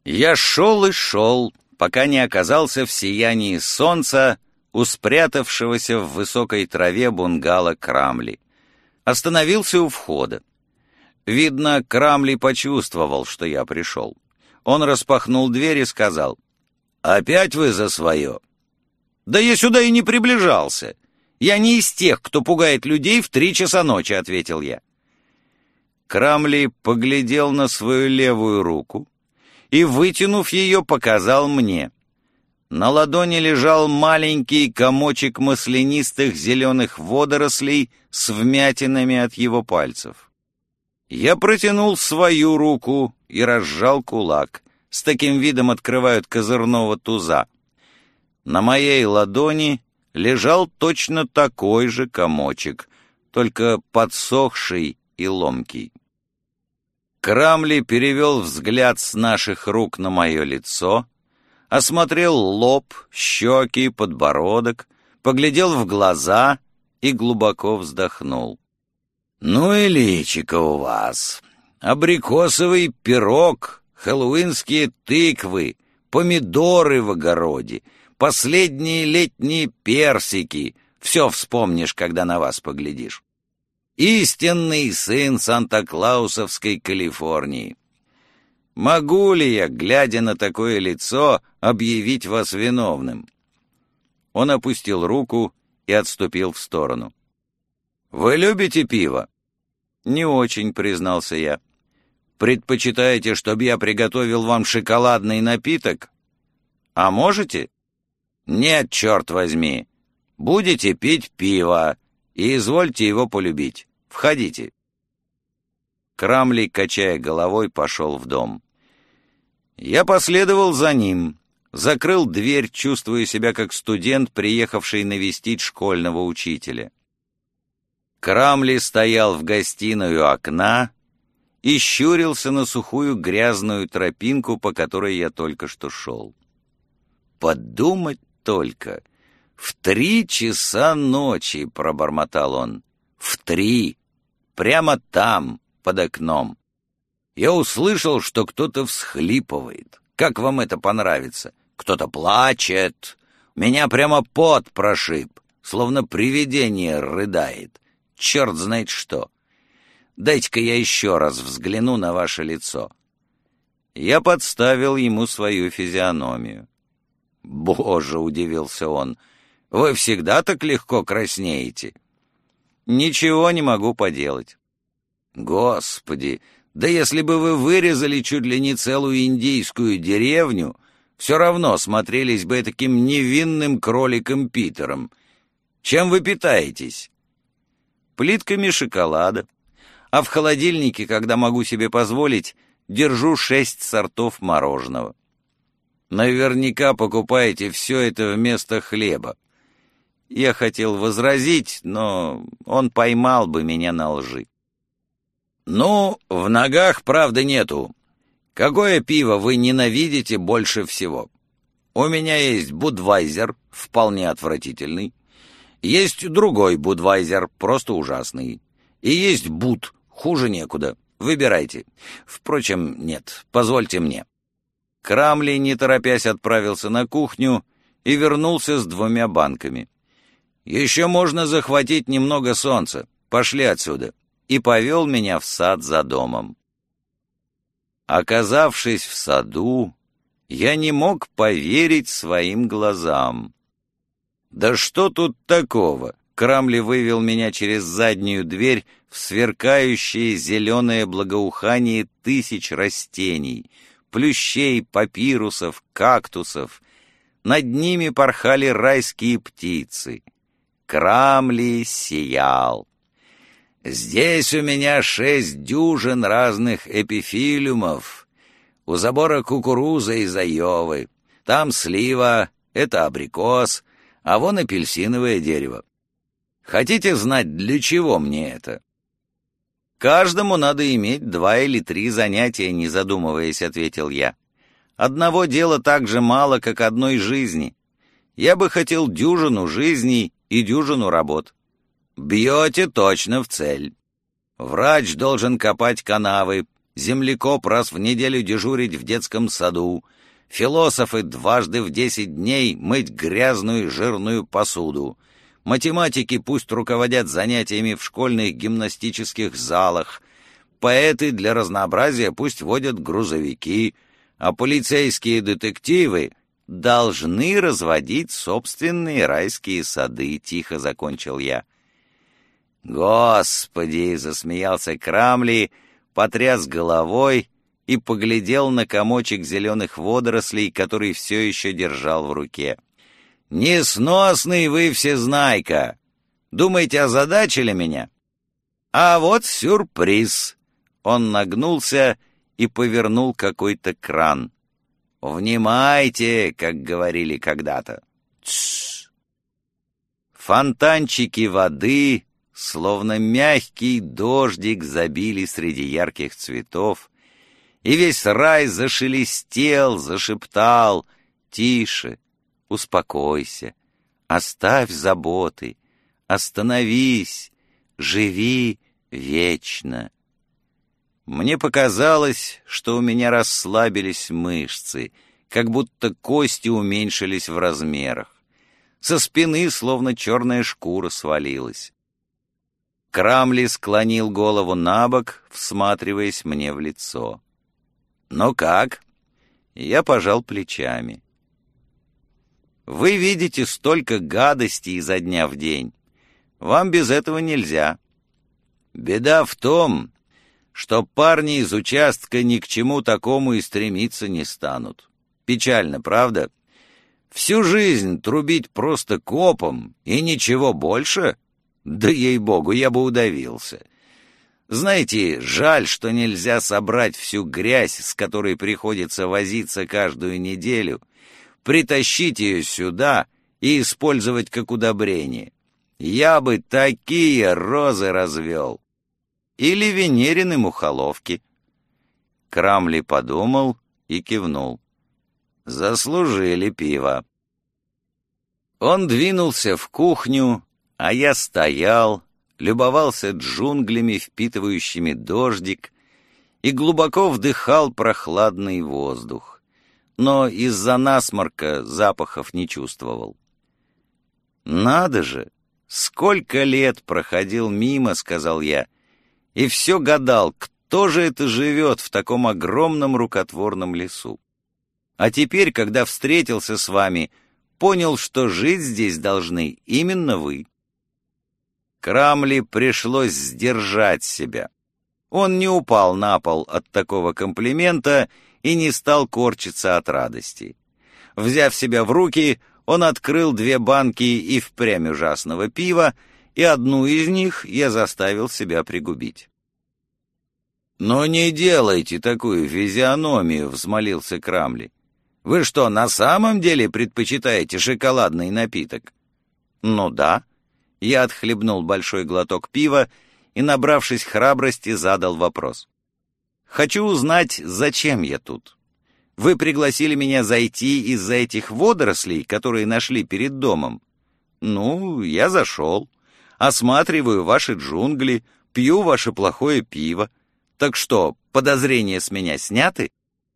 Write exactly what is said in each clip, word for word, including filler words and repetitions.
Я шел и шел, пока не оказался в сиянии солнца у спрятавшегося в высокой траве бунгало Крамли. Остановился у входа. Видно, Крамли почувствовал, что я пришел. Он распахнул дверь и сказал: «Опять вы за свое?» «Да я сюда и не приближался. Я не из тех, кто пугает людей в три часа ночи», — ответил я. Крамли поглядел на свою левую руку и, вытянув ее, показал мне. На ладони лежал маленький комочек маслянистых зеленых водорослей с вмятинами от его пальцев. Я протянул свою руку и разжал кулак. С таким видом открывают козырного туза. На моей ладони лежал точно такой же комочек, только подсохший и ломкий. Крамли перевел взгляд с наших рук на мое лицо, осмотрел лоб, щеки, подбородок, поглядел в глаза и глубоко вздохнул. «Ну и личико у вас! Абрикосовый пирог, хэллоуинские тыквы, помидоры в огороде, последние летние персики — все вспомнишь, когда на вас поглядишь. Истинный сын Санта-Клаусовской Калифорнии. Могу ли я, глядя на такое лицо, объявить вас виновным?» Он опустил руку и отступил в сторону. «Вы любите пиво?» «Не очень», — признался я. «Предпочитаете, чтобы я приготовил вам шоколадный напиток? А можете?» «Нет, черт возьми. Будете пить пиво, и извольте его полюбить. Входите». Крамли, качая головой, пошел в дом. Я последовал за ним, закрыл дверь, чувствуя себя как студент, приехавший навестить школьного учителя. Крамли стоял в гостиной у окна и щурился на сухую грязную тропинку, по которой я только что шел. «Подумать только! В три часа ночи!» — пробормотал он. «В три! Прямо там, под окном! Я услышал, что кто-то всхлипывает. Как вам это понравится? Кто-то плачет. Меня прямо пот прошиб, словно привидение рыдает. Черт знает что! Дайте-ка я еще раз взгляну на ваше лицо». Я подставил ему свою физиономию. «Боже!» — удивился он. «Вы всегда так легко краснеете?» «Ничего не могу поделать». «Господи! Да если бы вы вырезали чуть ли не целую индийскую деревню, все равно смотрелись бы таким невинным кроликом Питером. Чем вы питаетесь?» «Плитками шоколада. А в холодильнике, когда могу себе позволить, держу шесть сортов мороженого». «Наверняка покупаете все это вместо хлеба». Я хотел возразить, но он поймал бы меня на лжи. «Ну, в ногах правды нету. Какое пиво вы ненавидите больше всего?» «У меня есть Будвайзер, вполне отвратительный. Есть другой Будвайзер, просто ужасный. И есть Буд, хуже некуда. Выбирайте. Впрочем, нет, позвольте мне». Крамли, не торопясь, отправился на кухню и вернулся с двумя банками. «Еще можно захватить немного солнца. Пошли отсюда». И повел меня в сад за домом. Оказавшись в саду, я не мог поверить своим глазам. «Да что тут такого?» Крамли вывел меня через заднюю дверь в сверкающее зеленое благоухание тысяч растений, плющей, папирусов, кактусов. Над ними порхали райские птицы. Крамли сиял. «Здесь у меня шесть дюжин разных эпифилиумов. У забора кукуруза из Айовы. Там слива, это абрикос, а вон апельсиновое дерево. Хотите знать, для чего мне это?» «Каждому надо иметь два или три занятия, не задумываясь», — ответил я. «Одного дела так же мало, как одной жизни. Я бы хотел дюжину жизней и дюжину работ». «Бьете точно в цель. Врач должен копать канавы, землекоп раз в неделю дежурить в детском саду, философы дважды в десять дней мыть грязную жирную посуду, математики пусть руководят занятиями в школьных гимнастических залах, поэты для разнообразия пусть водят грузовики, а полицейские детективы должны разводить собственные райские сады, — тихо закончил я. «Господи!» — засмеялся Крамли, потряс головой и поглядел на комочек зеленых водорослей, который все еще держал в руке. «Несносный вы всезнайка! Думаете, озадачили меня? А вот сюрприз!» Он нагнулся и повернул какой-то кран. «Внимайте!» — как говорили когда-то. Тссс! Фонтанчики воды, словно мягкий дождик, забили среди ярких цветов, и весь рай зашелестел, зашептал: «Тише, успокойся, оставь заботы, остановись, живи вечно». Мне показалось, что у меня расслабились мышцы, как будто кости уменьшились в размерах. Со спины словно черная шкура свалилась. Крамли склонил голову на бок, всматриваясь мне в лицо. «Ну как?» Я пожал плечами. «Вы видите столько гадостей изо дня в день. Вам без этого нельзя. Беда в том, что парни из участка ни к чему такому и стремиться не станут. Печально, правда? Всю жизнь трубить просто копом и ничего больше? Да ей-богу, я бы удавился. Знаете, жаль, что нельзя собрать всю грязь, с которой приходится возиться каждую неделю, притащить ее сюда и использовать как удобрение. Я бы такие розы развел. Или венерины мухоловки». Крамли подумал и кивнул. «Заслужили пиво». Он двинулся в кухню, а я стоял, любовался джунглями, впитывающими дождик, и глубоко вдыхал прохладный воздух, но из-за насморка запахов не чувствовал. «Надо же! Сколько лет проходил мимо, — сказал я, — и все гадал, кто же это живет в таком огромном рукотворном лесу. А теперь, когда встретился с вами, понял, что жить здесь должны именно вы». Крамли пришлось сдержать себя. Он не упал на пол от такого комплимента и не стал корчиться от радости. Взяв себя в руки, он открыл две банки и впрямь ужасного пива, и одну из них я заставил себя пригубить. «Но не делайте такую физиономию», — взмолился Крамли. «Вы что, на самом деле предпочитаете шоколадный напиток?» «Ну да». Я отхлебнул большой глоток пива и, набравшись храбрости, задал вопрос. «Хочу узнать, зачем я тут? Вы пригласили меня зайти из-за этих водорослей, которые нашли перед домом? Ну, я зашел. Осматриваю ваши джунгли, пью ваше плохое пиво. Так что, подозрения с меня сняты?»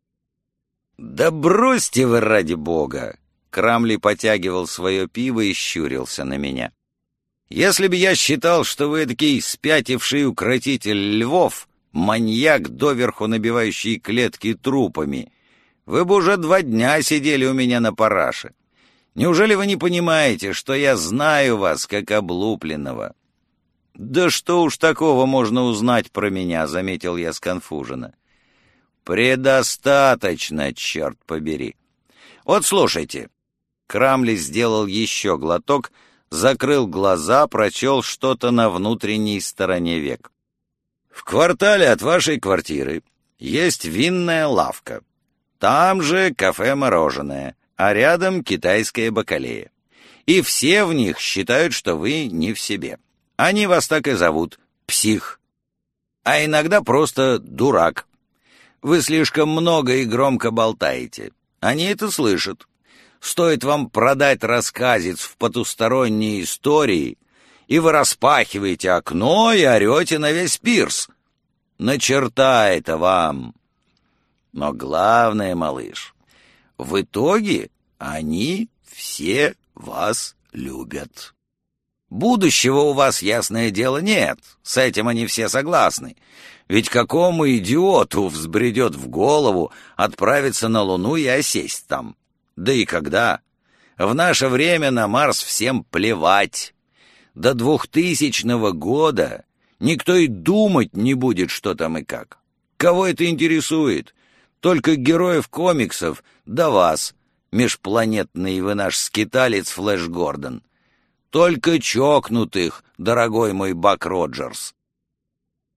«Да бросьте вы, ради бога!» Крамли потягивал свое пиво и щурился на меня. «Если бы я считал, что вы такой спятивший укротитель львов, маньяк, доверху набивающий клетки трупами, вы бы уже два дня сидели у меня на параше. Неужели вы не понимаете, что я знаю вас как облупленного?» «Да что уж такого можно узнать про меня», — заметил я сконфуженно. «Предостаточно, черт побери. Вот слушайте». Крамли сделал еще глоток, закрыл глаза, прочел что-то на внутренней стороне век. «В квартале от вашей квартиры есть винная лавка. Там же кафе-мороженое, а рядом китайская бакалея. И все в них считают, что вы не в себе. Они вас так и зовут — псих. А иногда просто дурак. Вы слишком много и громко болтаете. Они это слышат. Стоит вам продать рассказец в потусторонние истории, и вы распахиваете окно и орете на весь пирс. На черта это вам? Но главное, малыш, в итоге они все вас любят. Будущего у вас, ясное дело, нет, с этим они все согласны. Ведь какому идиоту взбредет в голову отправиться на Луну и осесть там? Да и когда? В наше время на Марс всем плевать. До двухтысячного года никто и думать не будет, что там и как. Кого это интересует? Только героев комиксов, да вас, межпланетный вы наш скиталец Флэш Гордон. Только чокнутых, дорогой мой Бак Роджерс.